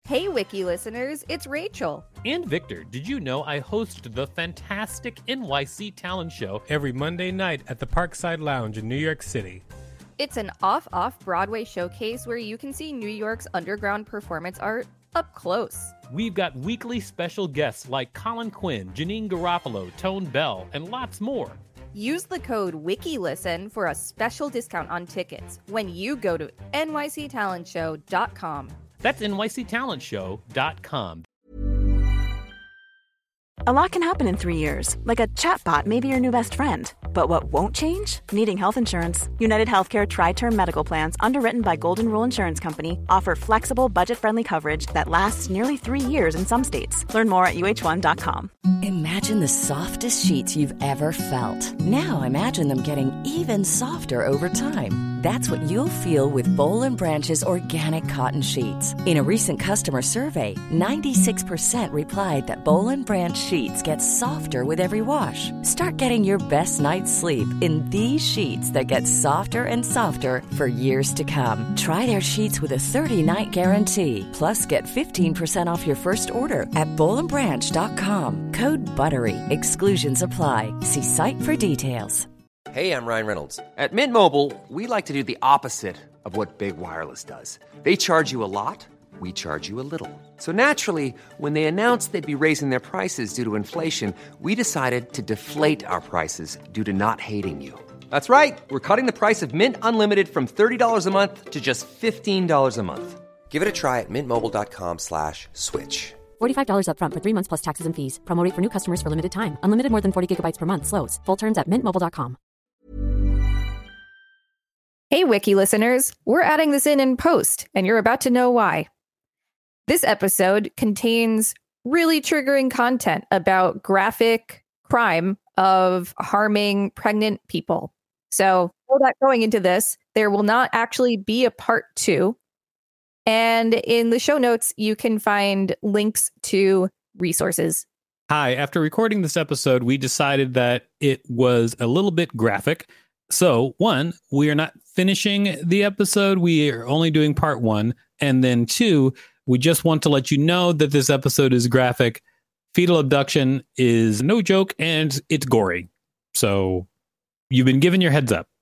Hey, Wiki listeners, it's Rachel. And Victor, did you know I host the fantastic NYC Talent Show every Monday night at the Parkside Lounge in New York City? It's an off-Broadway showcase where you can see New York's underground performance art up close. We've got weekly special guests like Colin Quinn, Janine Garofalo, Tone Bell, and lots more. Use the code WIKILISTEN for a special discount on tickets when you go to nyctalentshow.com. That's nyctalentshow.com. A lot can happen in 3 years, like a chatbot may be your new best friend. But what won't change? Needing health insurance. United Healthcare Tri-Term Medical Plans, underwritten by Golden Rule Insurance Company, offer flexible, budget-friendly coverage that lasts nearly 3 years in some states. Learn more at uh1.com. Imagine the softest sheets you've ever felt. Now imagine them getting even softer over time. That's what you'll feel with Boll & Branch's organic cotton sheets. In a recent customer survey, 96% replied that Boll & Branch sheets get softer with every wash. Start getting your best night's sleep in these sheets that get softer and softer for years to come. Try their sheets with a 30-night guarantee. Plus, get 15% off your first order at bollandbranch.com. Code BUTTERY. Exclusions apply. See site for details. Hey, I'm Ryan Reynolds. At Mint Mobile, we like to do the opposite of what Big Wireless does. They charge you a lot, we charge you a little. So naturally, when they announced they'd be raising their prices due to inflation, we decided to deflate our prices due to not hating you. That's right. We're cutting the price of Mint Unlimited from $30 a month to just $15 a month. Give it a try at mintmobile.com/switch. $45 up front for 3 months plus taxes and fees. Promo rate for new customers for limited time. Unlimited more than 40 gigabytes per month. Slows full terms at mintmobile.com. Hey, Wiki listeners, we're adding this in post, and you're about to know why. This episode contains really triggering content about graphic crime of harming pregnant people. So, know that going into this, there will not actually be a part 2. And in the show notes, you can find links to resources. Hi, after recording this episode, we decided that it was a little bit graphic. So, 1, we are not finishing the episode. We are only doing part 1. And then 2, we just want to let you know that this episode is graphic. Fetal abduction is no joke and it's gory. So, you've been given your heads up.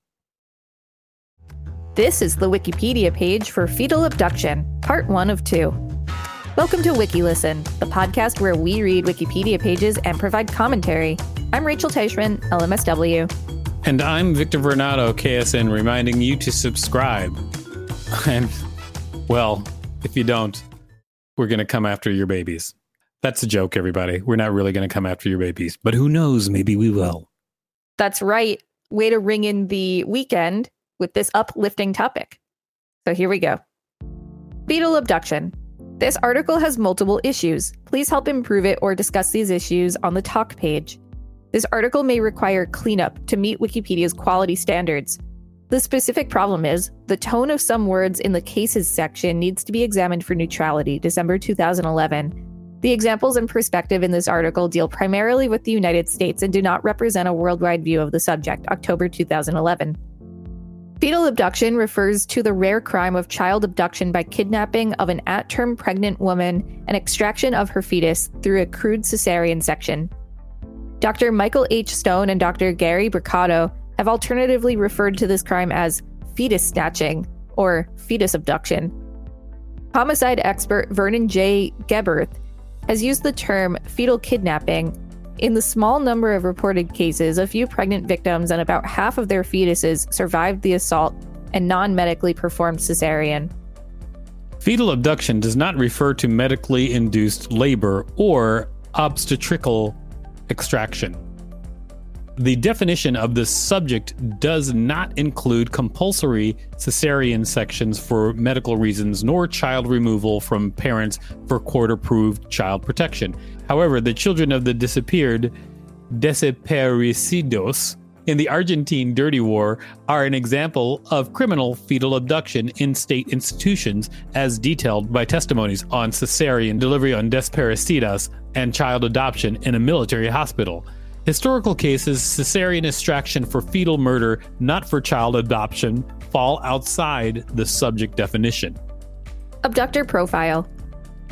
This is the Wikipedia page for Fetal Abduction, part 1 of 2. Welcome to WikiListen, the podcast where we read Wikipedia pages and provide commentary. I'm Rachel Teichman, LMSW. And I'm Victor Vernado, KSN, reminding you to subscribe. And, well, if you don't, we're going to come after your babies. That's a joke, everybody. We're not really going to come after your babies. But who knows? Maybe we will. That's right. Way to ring in the weekend with this uplifting topic. So here we go. Fetal abduction. This article has multiple issues. Please help improve it or discuss these issues on the talk page. This article may require cleanup to meet Wikipedia's quality standards. The specific problem is the tone of some words in the cases section needs to be examined for neutrality, December 2011. The examples and perspective in this article deal primarily with the United States and do not represent a worldwide view of the subject, October 2011. Fetal abduction refers to the rare crime of child abduction by kidnapping of an at-term pregnant woman and extraction of her fetus through a crude cesarean section. Dr. Michael H. Stone and Dr. Gary Bricado have alternatively referred to this crime as fetus snatching or fetus abduction. Homicide expert Vernon J. Geberth has used the term fetal kidnapping. In the small number of reported cases, a few pregnant victims and about half of their fetuses survived the assault and non-medically performed cesarean. Fetal abduction does not refer to medically induced labor or obstetrical extraction. The definition of this subject does not include compulsory cesarean sections for medical reasons, nor child removal from parents for court-approved child protection. However, the children of the disappeared desaparecidos in the Argentine Dirty War are an example of criminal fetal abduction in state institutions, as detailed by testimonies on cesarean delivery on desaparecidas and child adoption in a military hospital. Historical cases, cesarean extraction for fetal murder, not for child adoption, fall outside the subject definition. Abductor profile.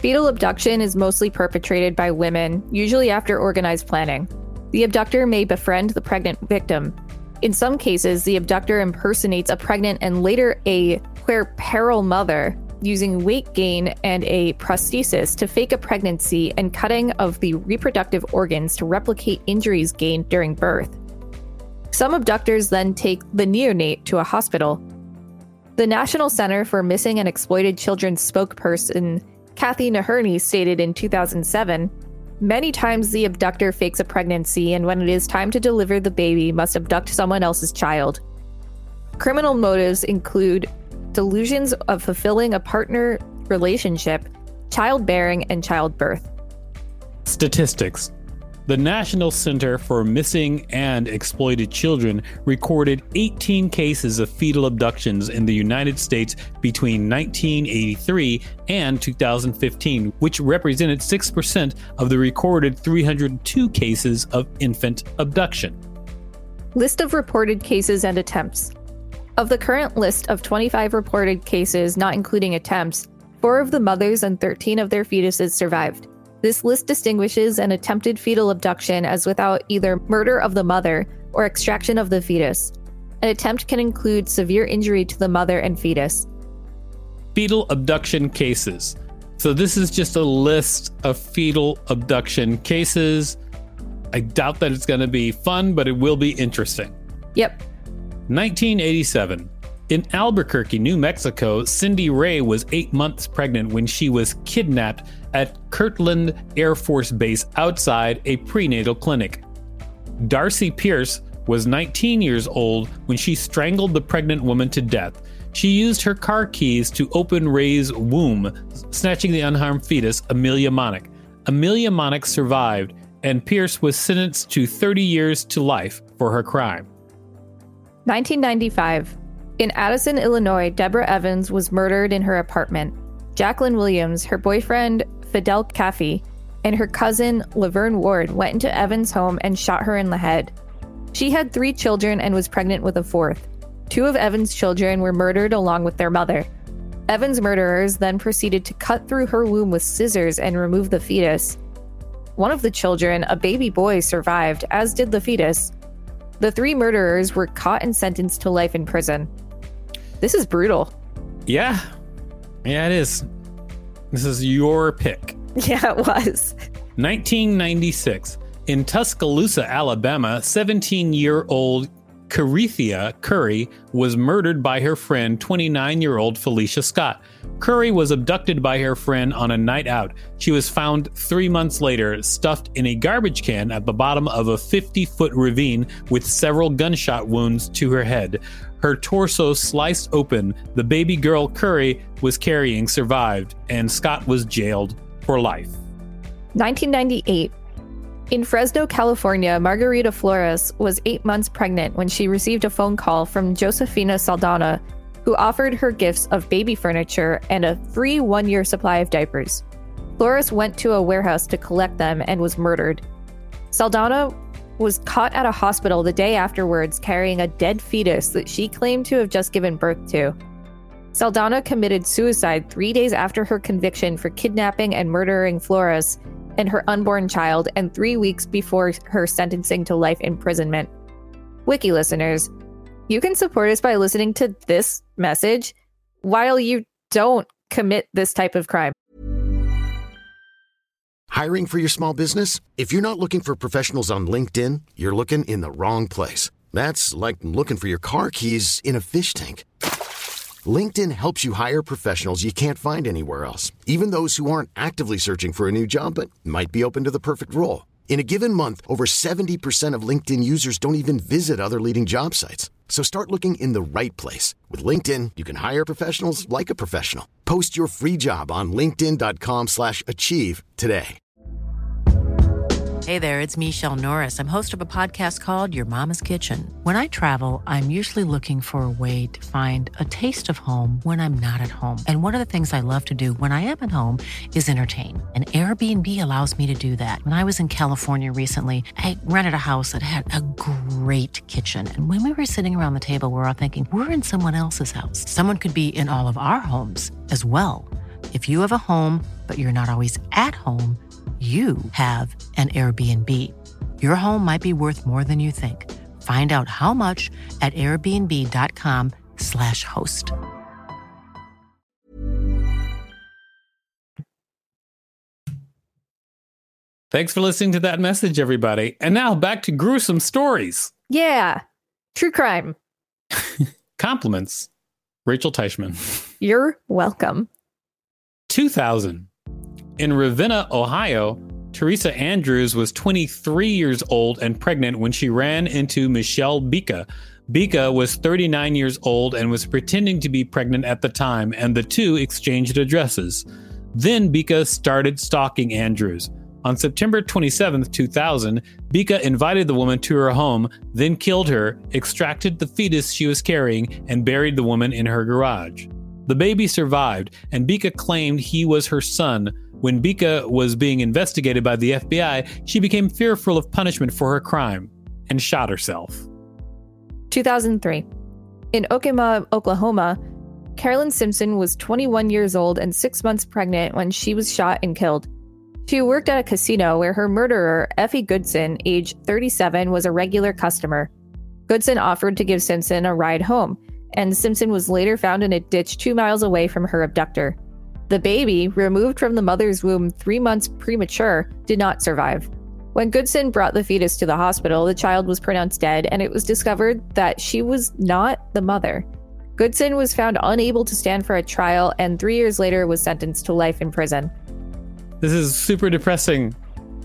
Fetal abduction is mostly perpetrated by women, usually after organized planning. The abductor may befriend the pregnant victim. In some cases, the abductor impersonates a pregnant and later a puerperal mother, using weight gain and a prosthesis to fake a pregnancy and cutting of the reproductive organs to replicate injuries gained during birth. Some abductors then take the neonate to a hospital. The National Center for Missing and Exploited Children spokesperson Kathy Naherney stated in 2007, "Many times the abductor fakes a pregnancy, and when it is time to deliver the baby, must abduct someone else's child." Criminal motives include delusions of fulfilling a partner relationship, childbearing, and childbirth. Statistics. The National Center for Missing and Exploited Children recorded 18 cases of fetal abductions in the United States between 1983 and 2015, which represented 6% of the recorded 302 cases of infant abduction. List of reported cases and attempts. Of the current list of 25 reported cases, not including attempts, 4 of the mothers and 13 of their fetuses survived. This list distinguishes an attempted fetal abduction as without either murder of the mother or extraction of the fetus. An attempt can include severe injury to the mother and fetus. Fetal abduction cases. So this is just a list of fetal abduction cases. I doubt that it's going to be fun, but it will be interesting. Yep. 1987. In Albuquerque, New Mexico, Cindy Ray was 8 months pregnant when she was kidnapped at Kirtland Air Force Base outside a prenatal clinic. Darcy Pierce was 19 years old when she strangled the pregnant woman to death. She used her car keys to open Ray's womb, snatching the unharmed fetus, Amelia Monick. Amelia Monick survived, and Pierce was sentenced to 30 years to life for her crime. 1995. In Addison, Illinois, Deborah Evans was murdered in her apartment. Jacqueline Williams, her boyfriend Fidel Caffey, and her cousin Laverne Ward went into Evans' home and shot her in the head. She had 3 children and was pregnant with a 4th. 2 of Evans' children were murdered along with their mother. Evans' murderers then proceeded to cut through her womb with scissors and remove the fetus. One of the children, a baby boy, survived, as did the fetus. The 3 murderers were caught and sentenced to life in prison. This is brutal. Yeah, it is. This is your pick. Yeah, it was. 1996. In Tuscaloosa, Alabama, 17-year-old Carithia Curry was murdered by her friend, 29-year-old Felicia Scott. Curry was abducted by her friend on a night out. She was found 3 months later, stuffed in a garbage can at the bottom of a 50-foot ravine with several gunshot wounds to her head. Her torso sliced open. The baby girl Curry was carrying survived, and Scott was jailed for life. 1998. In Fresno, California, Margarita Flores was 8 months pregnant when she received a phone call from Josefina Saldana, who offered her gifts of baby furniture and a free 1-year supply of diapers. Flores went to a warehouse to collect them and was murdered. Saldana was caught at a hospital the day afterwards carrying a dead fetus that she claimed to have just given birth to. Saldana committed suicide 3 days after her conviction for kidnapping and murdering Flores and her unborn child, and 3 weeks before her sentencing to life imprisonment. Wiki listeners, you can support us by listening to this message while you don't commit this type of crime. Hiring for your small business? If you're not looking for professionals on LinkedIn, you're looking in the wrong place. That's like looking for your car keys in a fish tank. LinkedIn helps you hire professionals you can't find anywhere else, even those who aren't actively searching for a new job but might be open to the perfect role. In a given month, over 70% of LinkedIn users don't even visit other leading job sites. So start looking in the right place. With LinkedIn, you can hire professionals like a professional. Post your free job on linkedin.com/achieve today. Hey there, it's Michelle Norris. I'm host of a podcast called Your Mama's Kitchen. When I travel, I'm usually looking for a way to find a taste of home when I'm not at home. And one of the things I love to do when I am at home is entertain. And Airbnb allows me to do that. When I was in California recently, I rented a house that had a great kitchen. And when we were sitting around the table, we were all thinking, we're in someone else's house. Someone could be in all of our homes as well. If you have a home, but you're not always at home, you have an Airbnb. Your home might be worth more than you think. Find out how much at airbnb.com/host. Thanks for listening to that message, everybody. And now back to gruesome stories. Yeah. True crime. Compliments. Rachel Teichman. You're welcome. 2000. In Ravenna, Ohio, Teresa Andrews was 23 years old and pregnant when she ran into Michelle Bika. Bika was 39 years old and was pretending to be pregnant at the time, and the two exchanged addresses. Then Bika started stalking Andrews. On September 27, 2000, Bika invited the woman to her home, then killed her, extracted the fetus she was carrying, and buried the woman in her garage. The baby survived, and Bika claimed he was her son. When Bika was being investigated by the FBI, she became fearful of punishment for her crime and shot herself. 2003. In Okemah, Oklahoma, Carolyn Simpson was 21 years old and 6 months pregnant when she was shot and killed. She worked at a casino where her murderer, Effie Goodson, age 37, was a regular customer. Goodson offered to give Simpson a ride home, and Simpson was later found in a ditch 2 miles away from her abductor. The baby, removed from the mother's womb 3 months premature, did not survive. When Goodson brought the fetus to the hospital, the child was pronounced dead, and it was discovered that she was not the mother. Goodson was found unable to stand for a trial, and 3 years later was sentenced to life in prison. This is super depressing.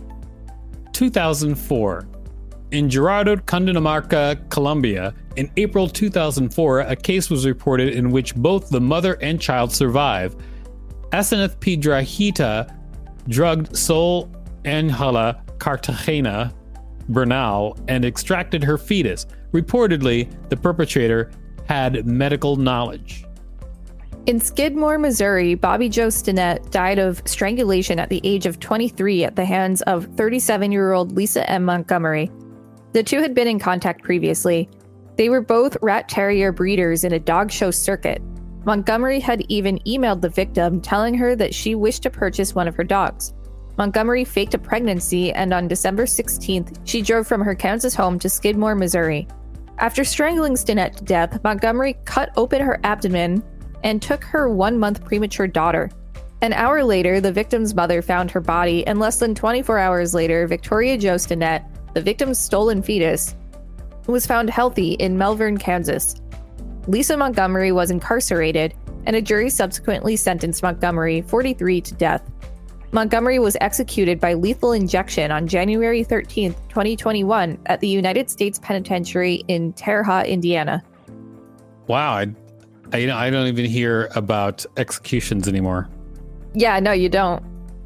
2004. In Gerardo, Cundinamarca, Colombia, in April 2004, a case was reported in which both the mother and child survive. Asenath Piedrahita drugged Sol Angela Cartagena Bernal and extracted her fetus. Reportedly, the perpetrator had medical knowledge. In Skidmore, Missouri, Bobby Joe Stinnett died of strangulation at the age of 23 at the hands of 37-year-old Lisa M. Montgomery. The two had been in contact previously. They were both rat terrier breeders in a dog show circuit. Montgomery had even emailed the victim telling her that she wished to purchase one of her dogs. Montgomery faked a pregnancy, and on December 16th, she drove from her Kansas home to Skidmore, Missouri. After strangling Stinnett to death, Montgomery cut open her abdomen and took her 1-month premature daughter. An hour later, the victim's mother found her body, and less than 24 hours later, Victoria Jo Stinnett, the victim's stolen fetus, was found healthy in Melbourne, Kansas. Lisa Montgomery was incarcerated, and a jury subsequently sentenced Montgomery, 43, to death. Montgomery was executed by lethal injection on January 13, 2021, at the United States Penitentiary in Terre Haute, Indiana. Wow, I don't even hear about executions anymore. Yeah, no, you don't.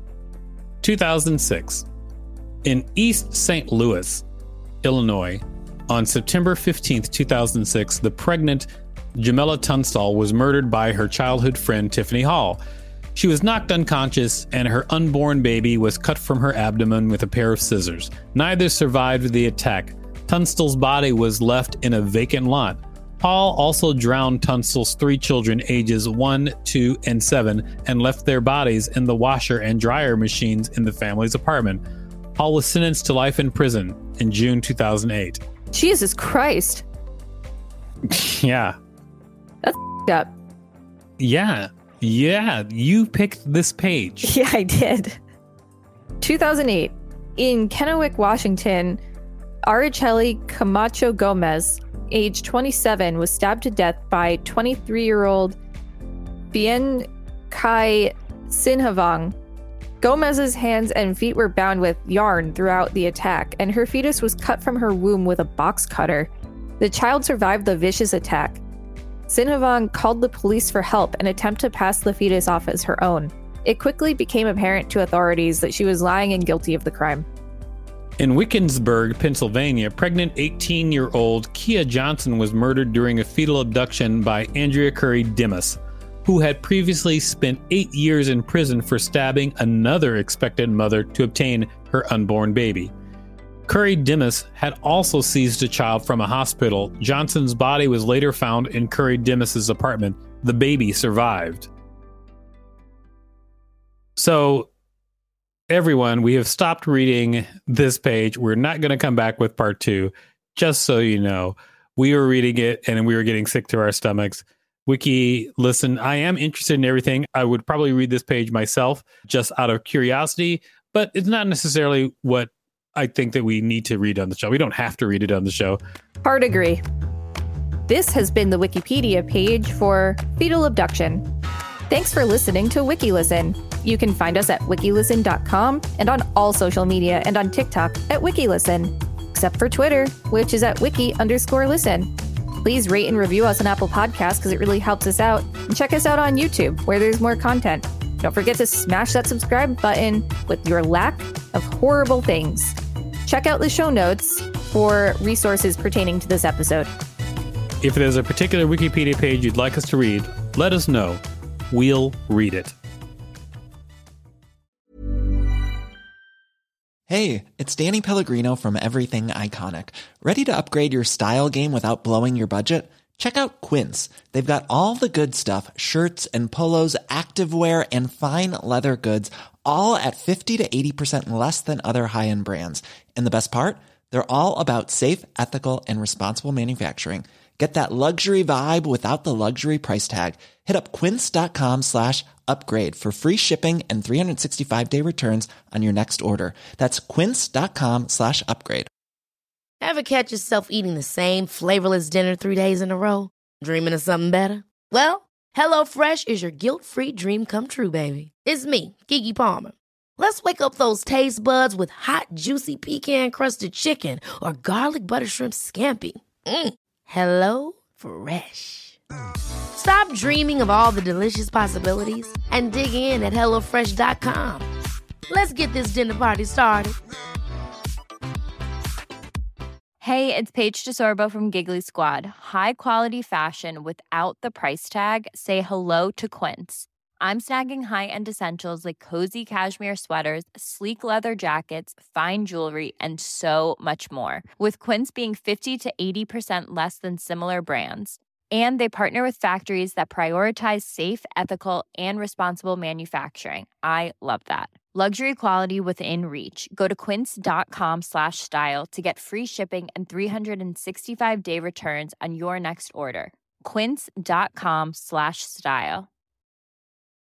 2006. In East St. Louis, Illinois, on September 15th, 2006, the pregnant Jamela Tunstall was murdered by her childhood friend Tiffany Hall. She was knocked unconscious, and her unborn baby was cut from her abdomen with a pair of scissors. Neither survived the attack. Tunstall's body was left in a vacant lot. Hall also drowned Tunstall's 3 children, ages 1, 2, and 7, and left their bodies in the washer and dryer machines in the family's apartment. Hall was sentenced to life in prison in June 2008. Jesus Christ. Yeah. That's up. Yeah, you picked this page. Yeah, I did. 2008. In Kennewick, Washington, Araceli Camacho Gomez, age 27, was stabbed to death by 23-year-old Bien Kai Sinhavong. Gomez's hands and feet were bound with yarn throughout the attack, and her fetus was cut from her womb with a box cutter. The child survived the vicious attack. Sinhavong called the police for help and attempted to pass the fetus off as her own. It quickly became apparent to authorities that she was lying and guilty of the crime. In Wickensburg, Pennsylvania, pregnant 18-year-old Kia Johnson was murdered during a fetal abduction by Andrea Curry Dimas, who had previously spent 8 years in prison for stabbing another expectant mother to obtain her unborn baby. Curry Dimas had also seized a child from a hospital. Johnson's body was later found in Curry Dimas's apartment. The baby survived. So, everyone, we have stopped reading this page. We're not going to come back with part 2. Just so you know, we were reading it and we were getting sick to our stomachs. Wiki, listen, I am interested in everything. I would probably read this page myself just out of curiosity, but it's not necessarily what I think that we need to read on the show. We don't have to read it on the show. Hard agree. This has been the Wikipedia page for fetal abduction. Thanks for listening to WikiListen. You can find us at wikilisten.com and on all social media and on TikTok at WikiListen, except for Twitter, which is at wiki_listen. Please rate and review us on Apple Podcasts because it really helps us out. And check us out on YouTube where there's more content. Don't forget to smash that subscribe button with your lack of horrible things. Check out the show notes for resources pertaining to this episode. If there's a particular Wikipedia page you'd like us to read, let us know. We'll read it. Hey, it's Danny Pellegrino from Everything Iconic. Ready to upgrade your style game without blowing your budget? Check out Quince. They've got all the good stuff, shirts and polos, activewear, and fine leather goods, all at 50 to 80% less than other high-end brands. And the best part? They're all about safe, ethical, and responsible manufacturing. Get that luxury vibe without the luxury price tag. Hit up quince.com/upgrade for free shipping and 365-day returns on your next order. That's quince.com/upgrade. Ever catch yourself eating the same flavorless dinner 3 days in a row? Dreaming of something better? Well, HelloFresh is your guilt-free dream come true, baby. It's me, Keke Palmer. Let's wake up those taste buds with hot, juicy pecan-crusted chicken or garlic butter shrimp scampi. Hello Fresh. Stop dreaming of all the delicious possibilities and dig in at HelloFresh.com. Let's get this dinner party started. Hey, it's Paige DeSorbo from Giggly Squad. High quality fashion without the price tag. Say hello to Quince. I'm snagging high-end essentials like cozy cashmere sweaters, sleek leather jackets, fine jewelry, and so much more. With Quince being 50 to 80% less than similar brands. And they partner with factories that prioritize safe, ethical, and responsible manufacturing. I love that. Luxury quality within reach. Go to quince.com/style to get free shipping and 365-day returns on your next order. Quince.com/style.